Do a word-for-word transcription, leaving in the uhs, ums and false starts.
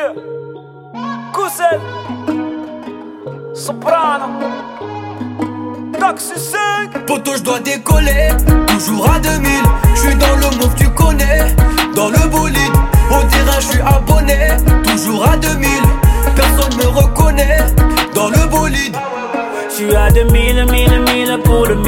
Yeah. Cousin. Soprano. Taxi cinq. Poto, j'dois décoller, toujours à deux mille. J'suis dans le move, tu connais. Dans le bolide, au terrain j'suis abonné. Toujours à deux mille, personne me reconnaît. Dans le bolide, J'suis à deux mille, mille, mille pour le mille.